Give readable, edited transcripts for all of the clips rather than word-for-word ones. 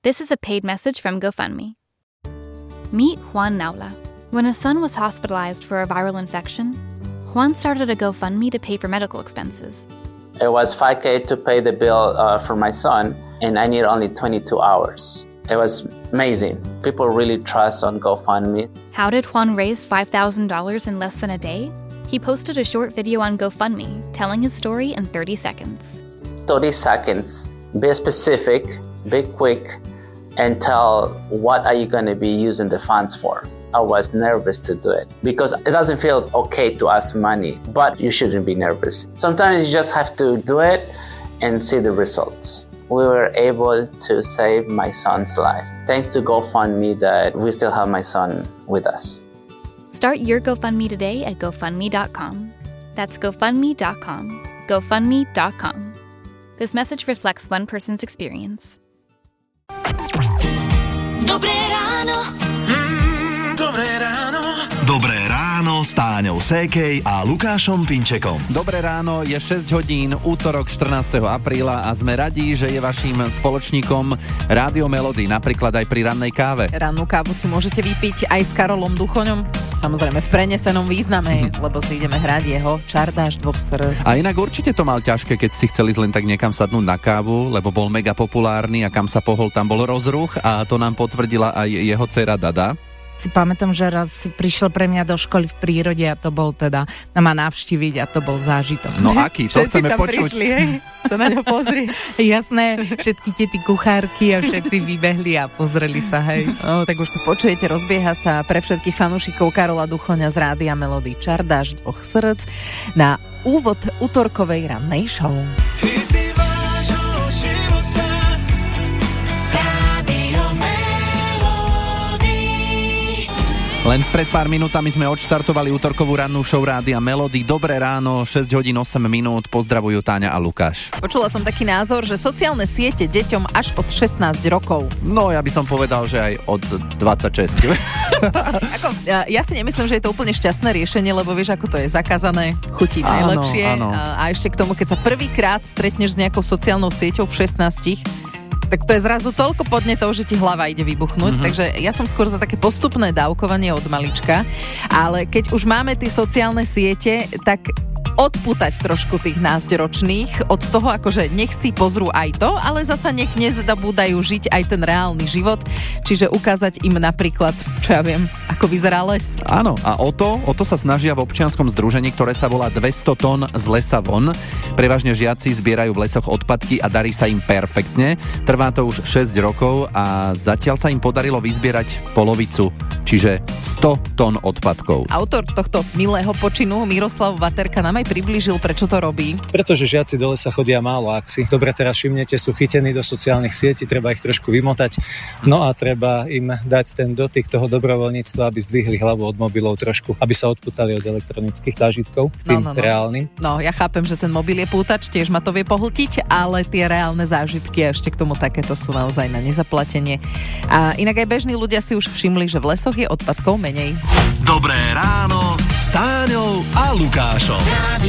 This is a paid message from GoFundMe. Meet Juan Naula. When his son was hospitalized for a viral infection, Juan started a GoFundMe to pay for medical expenses. It was $5,000 to pay the bill for my son, and I need only 22 hours. It was amazing. People really trust on GoFundMe. How did Juan raise $5,000 in less than a day? He posted a short video on GoFundMe telling his story in 30 seconds. 30 seconds. Be specific, be quick, and tell what are you going to be using the funds for. I was nervous to do it because it doesn't feel okay to ask money, but you shouldn't be nervous. Sometimes you just have to do it and see the results. We were able to save my son's life. Thanks to GoFundMe that we still have my son with us. Start your GoFundMe today at GoFundMe.com. That's GoFundMe.com. GoFundMe.com. This message reflects one person's experience. Dobré ráno. Dobré ráno. Dobré ráno s Táňou Sékej a Lukášom Pinčekom. Dobré ráno, je 6 hodín, útorok 14. apríla a sme radi, že je vaším spoločníkom Rádio Melody, napríklad aj pri rannej káve. Rannú kávu si môžete vypiť aj s Karolom Duchoňom, samozrejme v prenesenom význame, lebo si ideme hrať jeho Čardáš dvoch srdc. A inak určite to mal ťažké, keď si chceli len tak niekam sadnúť na kávu, lebo bol mega populárny a kam sa pohol, tam bol rozruch a to nám potvrdila aj jeho dcera Dada. Si pamätám, že raz prišiel pre mňa do školy v prírode a to bol teda ma navštíviť a to bol zážitok. No aký? To chceme tam počuť. Prišli, hej? Sa na ňo pozrie. Jasné, všetky tie kuchárky a všetci vybehli a pozreli sa, hej. No, tak už to počujete, rozbieha sa pre všetkých fanúšikov Karola Duchoňa z Rádia Melody Čardáš dvoch srdc na úvod utorkovej rannej show. Len pred pár minútami sme odštartovali útorkovú rannú show Rádia Melody. Dobré ráno, 6 hodín 8 minút, pozdravujú Táňa a Lukáš. Počula som taký názor, že sociálne siete deťom až od 16 rokov. No, ja by som povedal, že aj od 26. Ja si nemyslím, že je to úplne šťastné riešenie, lebo vieš, ako to je zakázané, chutí najlepšie. Áno. A ešte k tomu, keď sa prvýkrát stretneš s nejakou sociálnou sieťou v 16, tak to je zrazu toľko podnetov, že ti hlava ide vybuchnúť. Takže ja som skôr za také postupné dávkovanie od malička. Ale keď už máme tie sociálne siete, tak odpútať trošku tých násťročných od toho, akože nech si pozrú aj to, ale zasa nech nezabúdajú žiť aj ten reálny život. Čiže ukázať im napríklad, čo ja viem, ako vyzerá les. Áno, a o to sa snažia v občianskom združení, ktoré sa volá 200 tón z lesa von. Prevažne žiaci zbierajú v lesoch odpadky a darí sa im perfektne. Trvá to už 6 rokov a zatiaľ sa im podarilo vyzbierať polovicu, čiže 100 tón odpadkov. Autor tohto milého počinu, Miroslav Vaterka, nám aj priblížil, prečo to robí. Pretože žiaci do lesa chodia málo, ak si dobre teraz všimnete, sú chytení do sociálnych sietí, treba ich trošku vymotať, no a treba im dať ten dotyk toho dobrovoľníctva, aby zdvihli hlavu od mobilov trošku, aby sa odpútali od elektronických zážitkov k tým reálnym. No, ja chápem, že ten mobil je pútač, tiež ma to vie pohltiť, ale tie reálne zážitky a ešte k tomu takéto sú naozaj na nezaplatenie. A inak aj bežní ľudia si už všimli, že v lesoch je odpadkov menej. Dobré ráno s Táňou a Lukášom.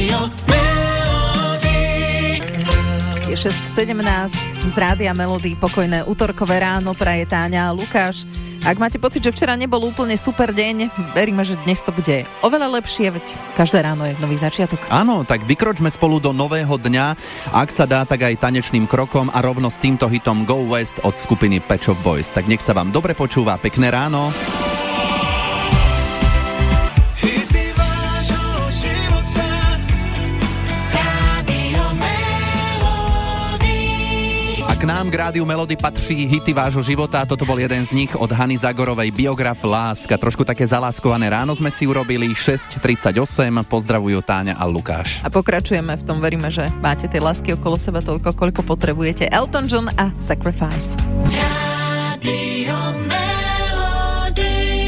Je 6:17 z Rádia Melody, pokojné útorkové ráno praje Táňa a Lukáš. Ak máte pocit, že včera nebol úplne super deň, veríme, že dnes to bude oveľa lepšie, veď každé ráno je nový začiatok. Áno, tak vykročme spolu do nového dňa, ak sa dá, tak aj tanečným krokom a rovno s týmto hitom Go West od skupiny Pet Shop Boys. Tak nech sa vám dobre počúva, pekné ráno. K nám k Rádiu Melody patrí hity vášho života. Toto bol jeden z nich od Hany Zagorovej, Biograf Láska. Trošku také zaláskované ráno sme si urobili. 6:38. Pozdravujú Táňa a Lukáš. A pokračujeme v tom, veríme, že máte tie lásky okolo seba toľko, koľko potrebujete. Elton John a Sacrifice. Radio Melody.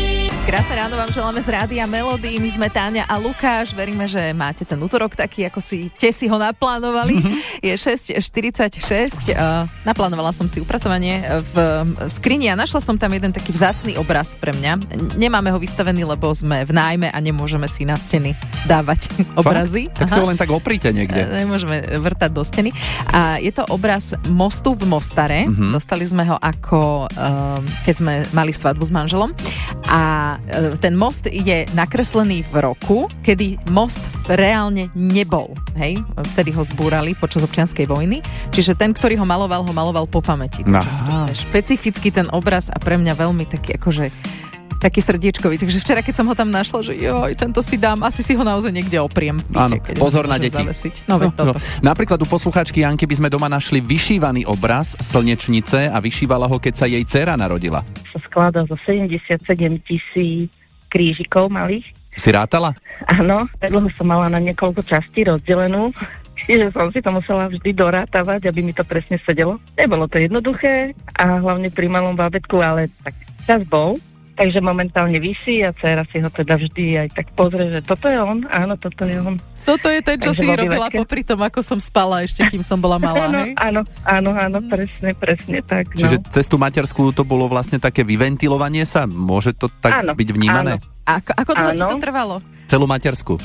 Krásne ráno vám želáme z Rádia Melody. My sme Táňa a Lukáš. Veríme, že máte ten útorok taký, ako si ho naplánovali. Je 6:46. Naplánovala som si upratovanie v skrini a našla som tam jeden taký vzácny obraz pre mňa. Nemáme ho vystavený, lebo sme v nájme a nemôžeme si na steny dávať obrazy. Tak si ho len tak opríte niekde. Nemôžeme vrtať do steny. A je to obraz mostu v Mostare. Dostali sme ho ako keď sme mali svadbu s manželom. A ten most je nakreslený v roku, kedy most reálne nebol. Hej? Vtedy ho zbúrali počas občianskej vojny. Čiže ten, ktorý ho maloval po pamäti. Špecificky ten obraz a pre mňa veľmi taký akože taký srdiečkový. Takže včera, keď som ho tam našla, že joj, tento si dám, asi si ho naozaj niekde opriem v byte. Áno, pozor na deti. Napríklad u poslucháčky Janky by sme doma našli vyšívaný obraz slnečnice a vyšívala ho, keď sa jej dcéra narodila. Sa skladá zo 77 000 krížikov malých. Si rátala? Áno, predlohu som mala na niekoľko častí rozdelenú. Čiže som si to musela vždy dorátavať, aby mi to presne sedelo. Nebolo to jednoduché a hlavne pri malom bábätku, ale tak čas bol. Takže momentálne visí a dcera si ho teda vždy aj tak pozrie, že toto je on, áno, toto je on. Toto je ten, čo si robila popri tom, ako som spala ešte, kým som bola malá, hej? Áno, presne tak. Čiže cez tú materskú to bolo vlastne také vyventilovanie sa? Môže to tak byť vnímané? Áno. Ako dlho ti to trvalo? Celú materskú?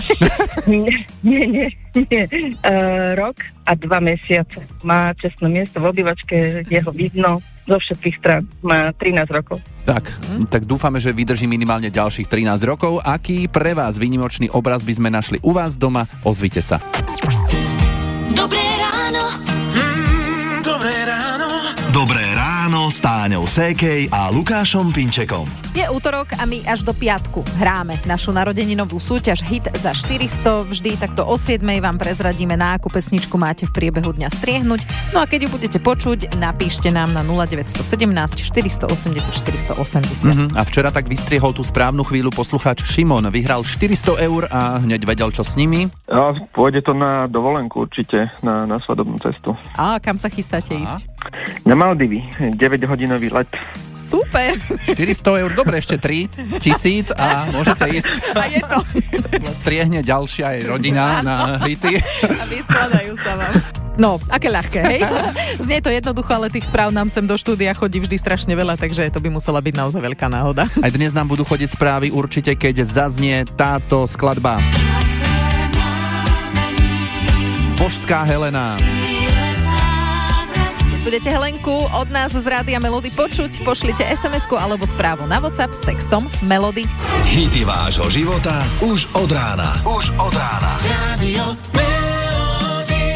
Nie. Rok a 2 mesiace. Má čestné miesto v obývačke, jeho vidno zo všetkých strán. Má 13 rokov. Tak dúfame, že vydrží minimálne ďalších 13 rokov. Aký pre vás výnimočný obraz by sme našli u vás doma? Ozvite sa. Dobré ráno. Dobré ráno. Dobré ráno s Táňou Sékej a Lukášom Pinčekom. Je útorok a my až do piatku hráme našu narodeninovú súťaž Hit za 400. Vždy takto o 7:00 vám prezradíme, na akú pesničku máte v priebehu dňa striehnúť. No a keď ju budete počuť, napíšte nám na 0917 480 480. A včera tak vystriehol tú správnu chvíľu poslucháč Šimon. Vyhral 400 eur a hneď vedel, čo s nimi. Ja, pôjde to na dovolenku určite, na svadobnú cestu. A kam sa chystáte ísť? Na Maldivy, 9-hodinový let. Super. 400 eur, dobre, ešte 3000 a môžete ísť. A je to. Striehne ďalšia aj rodina na hity. A vyskladajú sa vám. No, aké ľahké, hej? Znie to jednoducho, ale tých správ nám sem do štúdia chodí vždy strašne veľa, takže to by musela byť naozaj veľká náhoda. Aj dnes nám budú chodiť správy určite, keď zaznie táto skladba. Božská Helena. Budete Helenku od nás z Rádia Melody počuť, pošlite SMS-ku alebo správu na WhatsApp s textom Melody. Hity vášho života už od rána. Radio Melody.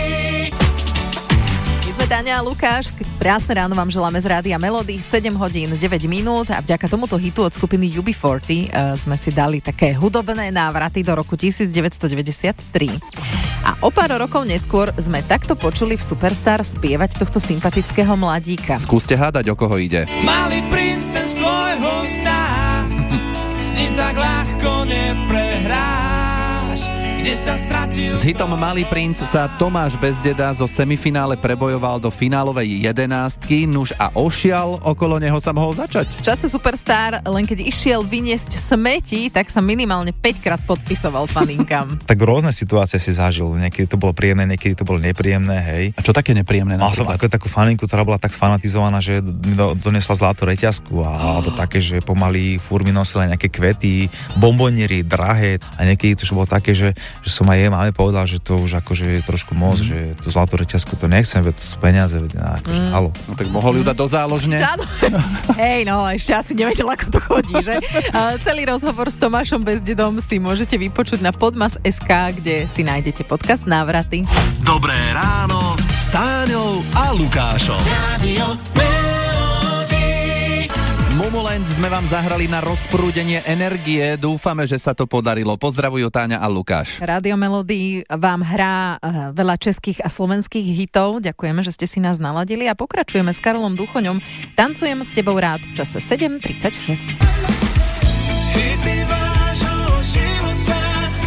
My sme Táňa a Lukáš. Krásne ráno vám želáme z Rádia Melody. 7:09 a vďaka tomuto hitu od skupiny UB40 sme si dali také hudobné návraty do roku 1993. A o pár rokov neskôr sme takto počuli v Superstar spievať tohto sympatického mladíka. Skúste hádať, o koho ide. Malý princ ten z tvojho sna, s ním tak ľahko neprehráš, kde sa stratil. S hitom Malý princ sa Tomáš Bezdeda zo semifinále prebojoval do finálovej 11, nuž a ošial, okolo neho sa mohol začať. V čase Superstar, len keď išiel vyniesť smeti, tak sa minimálne 5-krát podpisoval faninkám. Tak rôzne situácie si zažil. Niekedy to bolo príjemné, niekedy to bolo nepríjemné, hej. A čo také nepríjemné? Mal som ako takú faninku, ktorá bola tak sfanatizovaná, že mi donesla zlatú reťazku alebo také, že pomaly furt mi nosila nejaké kvety, bomboniery, drahé a niekedy to už bolo také, že som aj jej máme povedal, že to už akože je trošku moc, že tú zlatú reťazku to nechcem, veď to sú peniaze, akože halo. No tak mohol ju dať do záložne. Hej, no, ešte asi nevedel, ako to chodí, že? Celý rozhovor s Tomášom Bezdedom si môžete vypočuť na podmas.sk, kde si nájdete podcast Návraty. Dobré ráno s Táňou a Lukášom. Radio Melody. Mumuland sme vám zahrali na rozprúdenie energie. Dúfame, že sa to podarilo. Pozdravujú Táňa a Lukáš. Rádio Melody vám hrá veľa českých a slovenských hitov. Ďakujeme, že ste si nás naladili a pokračujeme s Karolom Duchoňom. Tancujem s tebou rád v čase 7:36. Hity vášho života.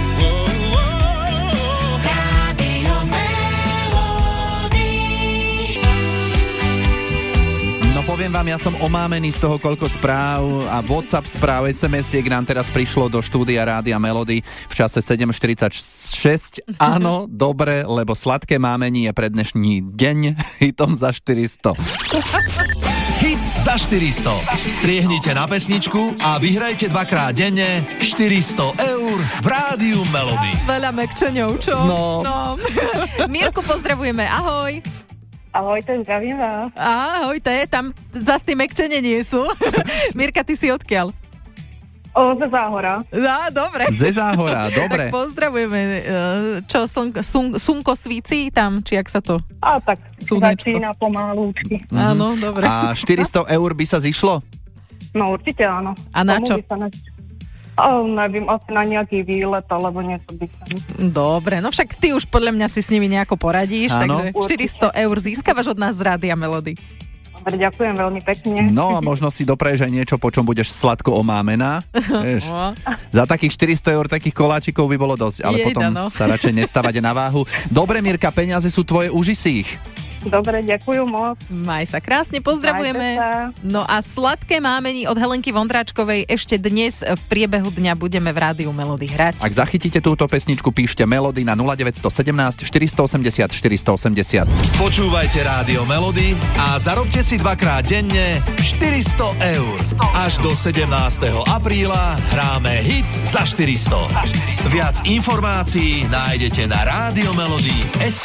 Radio Melody. No poviem vám, ja som omámený z toho, koľko správ a WhatsApp správ, SMS-iek nám teraz prišlo do štúdia Rádia Melody v čase 7:46. Áno, dobre, lebo sladké mámení je pre dnešný deň hitom za 400. Hit za 400. Striehnite na pesničku a vyhrajte dvakrát denne 400 eur v Rádiu Melody. Veľa mekčeňov, čo? No. Mirku pozdravujeme, ahoj. Ahojte, zdravím vás. Ahojte, tam zas tie mekčene nie sú. Mirka, ty si odkiaľ? Ze Záhora. Dobre. Ze Záhora, dobre. Tak pozdravujeme. Čo, slnko svíci tam, či jak sa to? Tak začína pomalúčky. Áno, dobre. A 400 eur by sa zišlo? No určite áno. A na čo? Neviem, asi na nejaký výlet, alebo niečo by sa... Dobre, no však ty už podľa mňa si s nimi nejako poradíš, áno. Takže 400 eur získavaš od nás z Rádia Melody. Dobre, ďakujem veľmi pekne. No a možno si dopreješ aj niečo, po čom budeš sladko omámená. Za takých 400 eur takých koláčikov by bolo dosť, ale potom sa radšej nestávať na váhu. Dobre, Mirka, peniaze sú tvoje, uži si ich. Dobre, ďakujem moc. Maj sa krásne, pozdravujeme. No a sladké mámení od Helenky Vondráčkovej ešte dnes v priebehu dňa budeme v Rádiu Melody hrať. Ak zachytíte túto pesničku, píšte Melody na 0917 480 480. Počúvajte Rádio Melody a zarobte si dvakrát denne 400 eur. Až do 17. apríla hráme hit za 400. Viac informácií nájdete na radiomelody.sk.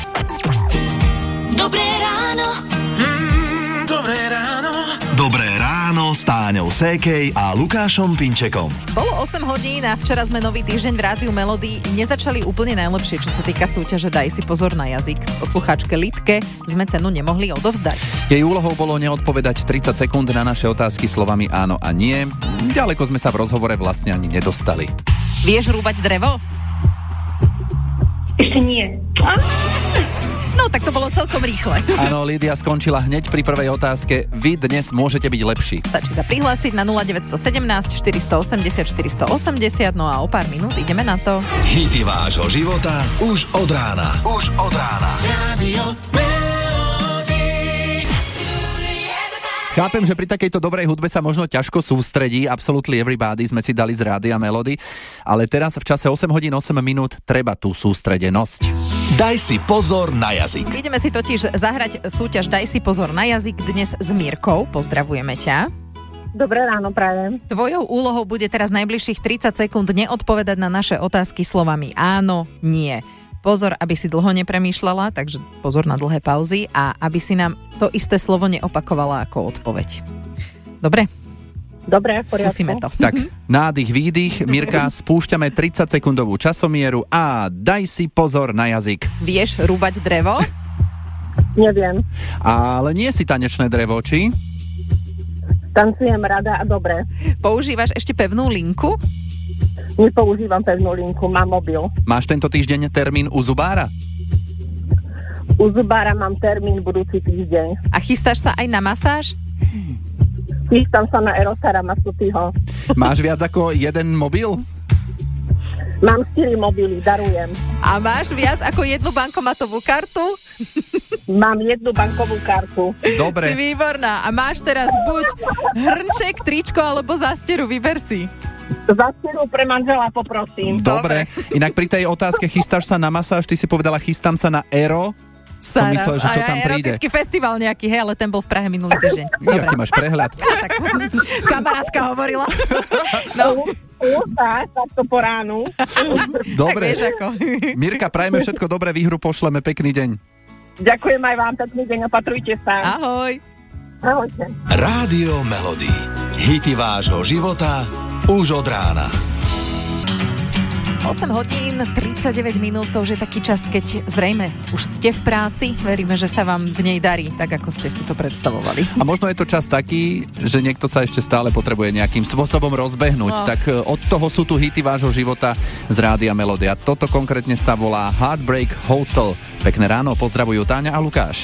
Dobré ráno. Dobré ráno. Dobré ráno s Táňou Sékej a Lukášom Pinčekom. Bolo 8 hodín a včera sme nový týždeň v Rádiu Melody nezačali úplne najlepšie, čo sa týka súťaže Daj si pozor na jazyk. Poslucháčke Lidke sme cenu nemohli odovzdať. Jej úlohou bolo neodpovedať 30 sekúnd na naše otázky slovami áno a nie. Ďaleko sme sa v rozhovore vlastne ani nedostali. Vieš rúbať drevo? Ešte nie. No, tak to bolo celkom rýchle. Áno, Lídia skončila hneď pri prvej otázke. Vy dnes môžete byť lepší. Stačí sa prihlásiť na 0917 480 480, no a o pár minút ideme na to. Hity vášho života už od rána. Už od rána. Radio Chápem, že pri takejto dobrej hudbe sa možno ťažko sústredí. Absolutely Everybody sme si dali z Rádia Melody, ale teraz v čase 8 hodín 8 minút treba tú sústredenosť. Daj si pozor na jazyk. Ideme si totiž zahrať súťaž Daj si pozor na jazyk dnes s Mirkou. Pozdravujeme ťa. Dobré ráno, prajem. Tvojou úlohou bude teraz najbližších 30 sekúnd neodpovedať na naše otázky slovami áno, nie. Pozor, aby si dlho nepremýšľala, takže pozor na dlhé pauzy a aby si nám to isté slovo neopakovala ako odpoveď. Dobre? Dobre, v poriadku. Skúsime to. Tak, nádych, výdych. Mirka, spúšťame 30-sekundovú časomieru a daj si pozor na jazyk. Vieš rúbať drevo? Neviem. Ale nie si tanečné drevo, či? Tancujem rada a dobre. Používaš ešte pevnú linku? Nepoužívam pevnú linku, mám mobil. Máš tento týždeň termín u zubára? U zubára mám termín budúci týždeň. A chystáš sa aj na masáž? Chystám sa na Erosara Masutýho. Máš viac ako jeden mobil? Mám 4 mobily, darujem. A máš viac ako jednu bankomatovú kartu? Mám jednu bankovú kartu. Dobre. Si výborná. A máš teraz buď hrnček, tričko alebo zásteru, vyber si. Zásteru pre manžela poprosím. Dobre. Inak pri tej otázke chystáš sa na masáž, ty si povedala chystám sa na Ero. Som myslel, že čo tam príde. Erotický festival nejaký, hej, ale ten bol v Prahe minulý týždeň. Ja, ty máš prehľad. Tak, kamarátka hovorila. No. Takto po ránu. Dobre. Tak vieš ako. Mirka, prajme všetko dobré, výhru pošleme, pekný deň. Ďakujem aj vám, pekný deň, opatrujte sa. Ahoj. Ahojte. Rádio Melody. Hity vášho života už od rána. 8 hodín, 39 minút, to už je taký čas, keď zrejme už ste v práci. Veríme, že sa vám v nej darí, tak ako ste si to predstavovali. A možno je to čas taký, že niekto sa ešte stále potrebuje nejakým spôsobom rozbehnúť. No. Tak od toho sú tu hity vášho života z Rádia Melody. A toto konkrétne sa volá Heartbreak Hotel. Pekné ráno, pozdravujú Táňa a Lukáš.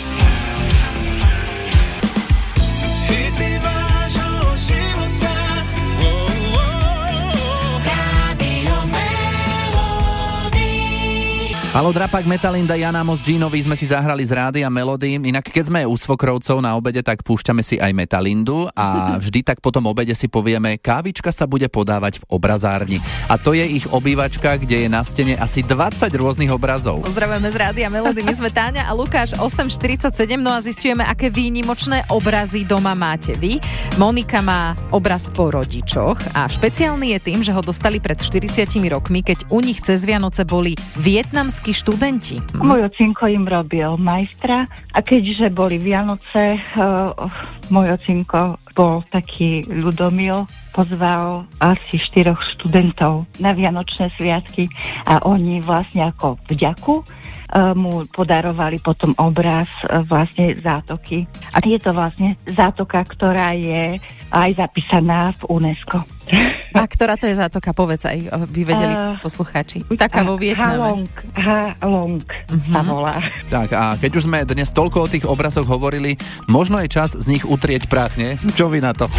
A Palo Drapak, Metalinda, Jana Moc, Ginovi sme si zahrali z Rádia Melody. Inak keď sme u svokrovcov na obede, tak púšťame si aj Metalindu a vždy tak po tom obede si povieme, kávička sa bude podávať v obrazárni. A to je ich obývačka, kde je na stene asi 20 rôznych obrazov. Pozdravujeme z Rádia Melody, my sme Táňa a Lukáš, 8:47, no a zistujeme, aké výnimočné obrazy doma máte vy. Monika má obraz po rodičoch a špeciálny je tým, že ho dostali pred 40 rokmi, keď u nich cez Vianoce boli vietnamskí študenti. Môj ocinko im robil majstra a keďže boli Vianoce, môj ocinko bol taký ľudomil, pozval asi 4 študentov na Vianočné sviatky a oni vlastne ako vďaku mu podarovali potom obraz vlastne zátoky. A je to vlastne zátoka, ktorá je aj zapísaná v UNESCO. A ktorá to je zátoka? Povedz aj, by vedeli poslucháči. Taká vo Vietname. Ha-Long sa volá. Tak a keď už sme dnes toľko o tých obrazoch hovorili, možno je čas z nich utrieť prach, nie? Čo vy na to?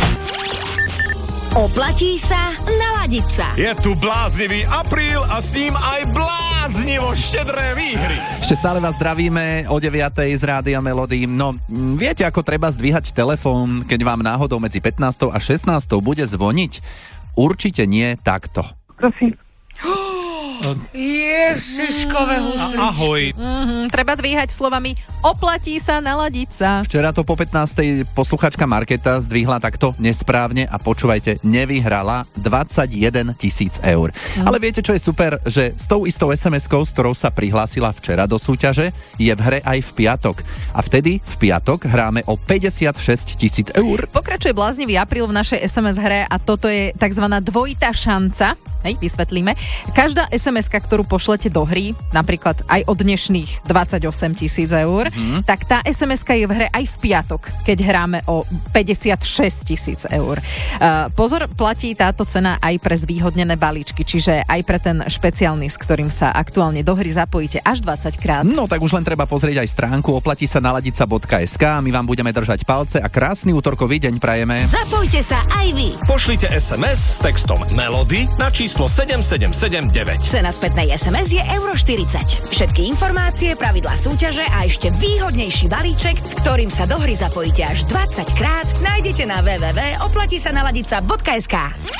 Oplatí sa naladiť sa. Je tu bláznivý apríl a s ním aj bláznivo štedré výhry. Ešte stále vás zdravíme o 9:00 z Rádia Melody. No, viete, ako treba zdvíhať telefón, keď vám náhodou medzi 15. a 16. bude zvoniť? Určite nie takto. Prosím. Ježiškové husličky. Ahoj. Treba dvíhať slovami oplatí sa naladiť sa. Včera to po 15. posluchačka Marketa zdvihla takto nesprávne a počúvajte, nevyhrala 21 000 eur. Ale viete, čo je super? Že s tou istou SMS-kou, s ktorou sa prihlásila včera do súťaže, je v hre aj v piatok. A vtedy v piatok hráme o 56 000 eur. Pokračuje bláznivý apríl v našej SMS hre a toto je takzvaná dvojitá šanca. Hej, vysvetlíme. Každá SMS-ka, ktorú pošlete do hry, napríklad aj od dnešných 28 000 eur, tak tá SMS-ka je v hre aj v piatok, keď hráme o 56 000 eur. Pozor, platí táto cena aj pre zvýhodnené balíčky, čiže aj pre ten špeciálny, s ktorým sa aktuálne do hry zapojíte až 20 krát. No tak už len treba pozrieť aj stránku oplatisa-naladica.sk. My vám budeme držať palce a krásny útorkový deň prajeme. Zapojte sa aj vy. Pošlite SMS s textom Melody na číslo 7779. Cena spätnej SMS je €40. Všetky informácie, pravidlá súťaže a ešte výhodnejší balíček, s ktorým sa do hry zapojíte až 20 krát, nájdete na www.oplatisa-naladica.sk.